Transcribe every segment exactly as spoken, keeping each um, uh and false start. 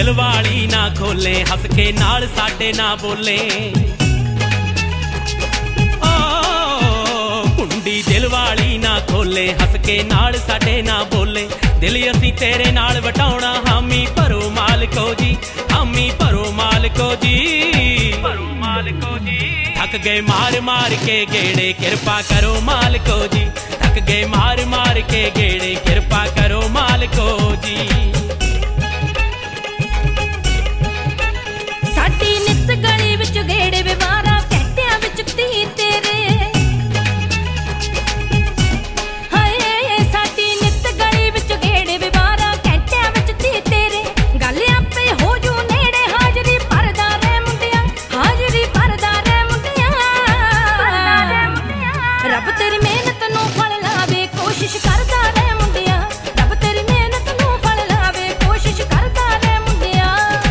दिल वाली ना खोले, हस के नाल साडे ना बोले। ओ कुंडी दिल वाली ना खोले, हस के नाल साडे ना बोले। दिल असी तेरे नाल वटाउणा, हामी भरो मालिको जी, हामी भरो मालिको जी, भरो मालिको जी। थक गए मार मार के गेड़े, कृपा करो मालिको जी। थक गए मार मार के गेड़े, कृपा करो मालिको जी। साडी नित गली विच गेड़े वे बारां घंटियां विच धी तेरे। हाय साडी नित गली विच गेड़े वे बारां घंटियां विच धी तेरे। गल आपे हो जू नेड़े, हाजरी भरदा रे मुंडिया, हाजरी भरदा रे मुंडिया। रब तेरी मेहनत नूं फल लावे, कोशिश करदा रे मुंडिया। रब तेरी मेहनत नूं फल लावे, कोशिश करदा रे मुंडिया।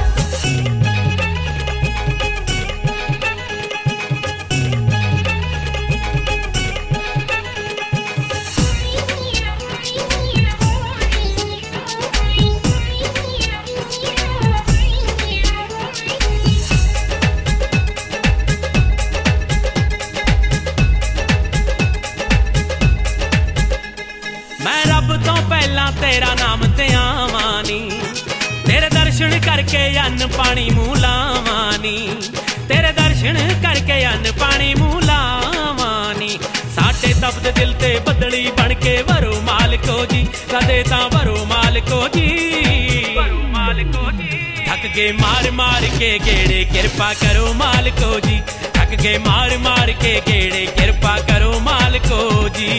मैं रब तो पहला तेरा नाम ते आवानी, तेरे दर्शन करके अन्न पानी मूंह लावानी। तेरे दर्शन करके अन्न पानी मूंह लावानी। साडे तपदे दिल ते बदली बन के भरो मालिको जी, कदे तां भरो मालिको जी, भरो मालिको जी। थक गए मार मार के गेड़े, कृपा करो मालिको जी। थक गए मार मार के गेड़े, कृपा करो मालिको जी।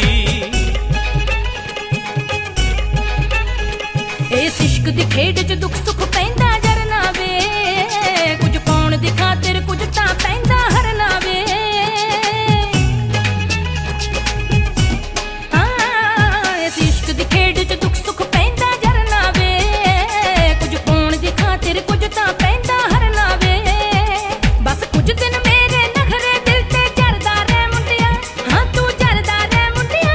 इस इश्क दी खेड च दुख सुख पैंदा जरना वे, कुछ पाउण दी खातिर कुछ तां पैंदा हरना वे। हाँ इस इश्क दी खेड च दुख सुख पैंदा जरना वे, कुछ पाउण दी खातिर कुछ तां पैंदा हरना वे। बस कुछ दिन मेरे नखरे दिल ते जरदा रे मुंडिया, हाँ तू जरदा रे मुंडिया।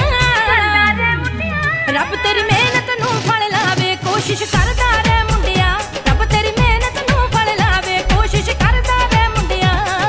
रब तेरी मेहनत नूं फल लावे, कोशिश करदा रे मुंडिया। रब तेरी मेहनत नूं फल लावे, कोशिश करदा रे मुंडिया।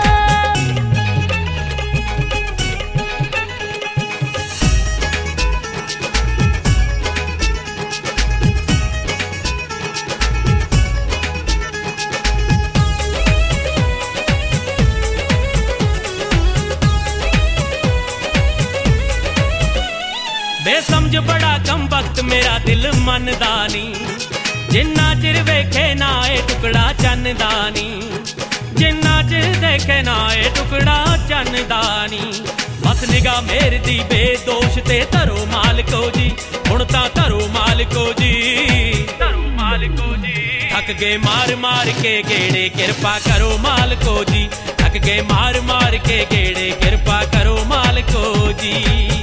बेसमझ बड़ा कम वक्त मेरा दिल मनदा नी, जिन्ना चिर वेखे ना ए टुकड़ा चन्नदा नी। जिन्ना चिर देखे ना ए टुकड़ा चन्नदा नी। बस निगाह मेर दी बेदोश ते धरो मालिको जी, हुण तां धरो मालिको जी, धरो मालिको जी। थक गए मार मार के गेड़े, कृपा करो मालिको जी। थक गए मार मार के गेड़े, कृपा करो मालिको जी।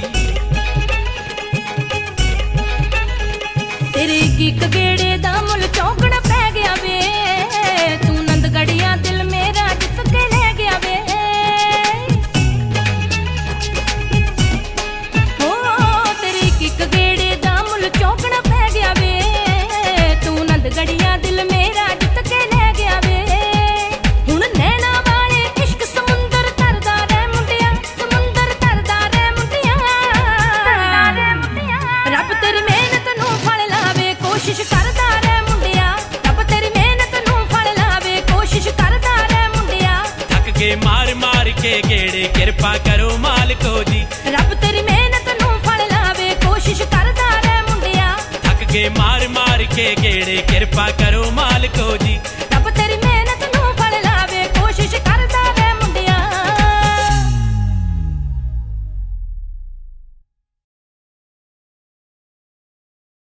तेरे एक गेड़े दा मुल चौंकड़ा पै गया वे, तू नंदगढ़िया दिल मेरा जित के ले गया वे। हो तेरे एक गेड़े दा मुल चौंकड़ा पै गया वे, तू नंदगढ़िया दिल मेरा जित के ले गया वे। हुण नैना वाले इश्क समुंदर तरदा रे मुंडिया, समुंदर तरदा रे मुंडिया। रब तेरी मेहनत नूं फल लावे, कोशिश करदा रे मुंडिया। रब तेरी मेहनत नूं फल लावे, कोशिश करदा रे मुंडिया। थक गए मार मार के गेड़े, कृपा करो मालिको जी। रब तेरी मेहनत नूं फल लावे, कोशिश करदा रे मुंडिया। थक गए मार मार के गेड़े, कृपा करो मालिको जी।